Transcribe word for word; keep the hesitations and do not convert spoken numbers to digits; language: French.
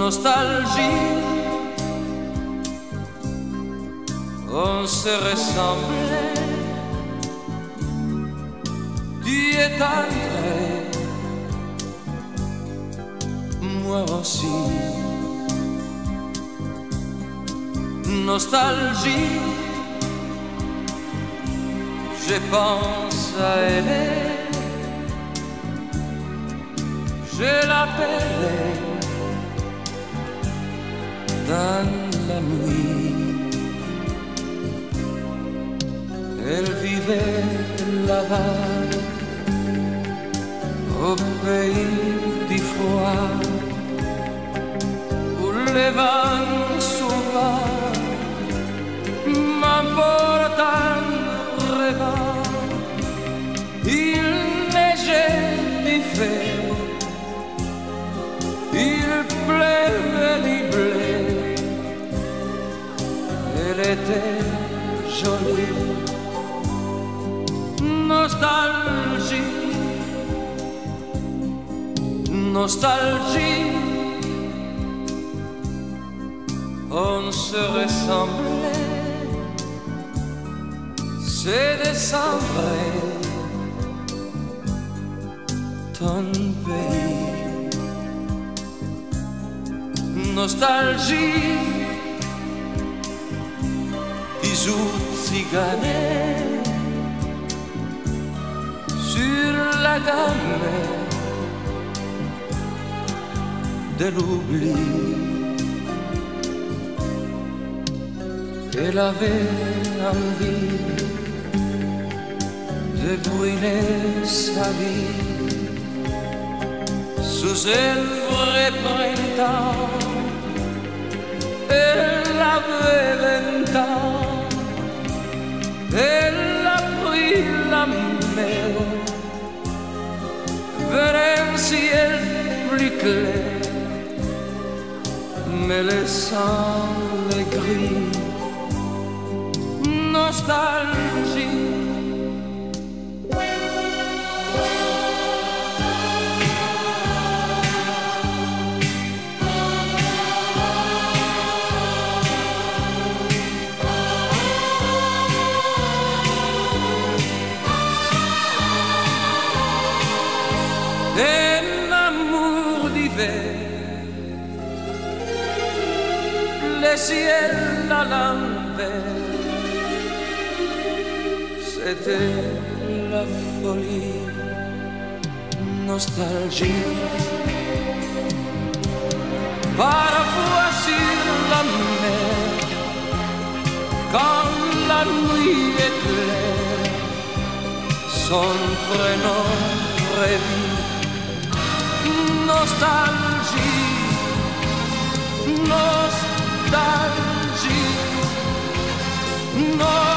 nostalgie. On se ressemblait, tu es entré, moi aussi. Nostalgie, je pense à elle, je l'appelais dans la nuit. Elle vivait là-bas, au pays du froid, où les vents sauvages m'emportent en rêvant. Il neigeait du fait, il pleuvait du blé. Elle était jolie. Nostalgie, nostalgie, on se ressemblait, c'est décembre, ton pays. Nostalgie, bisous ciganés sur la gamme de l'oubli. Elle avait envie de brûler sa vie sous un vrai printemps. Elle avait vingt ans, elle a pris la mer vers un ciel plus clair, mais laissant les gris. Nostalgie, un amour d'hiver, le ciel à l'envers, c'était la folie. Nostalgie, parfois sur la mer, quand la nuit est claire, son prénom revit. Nostalgie, nostalgie, nostalgie.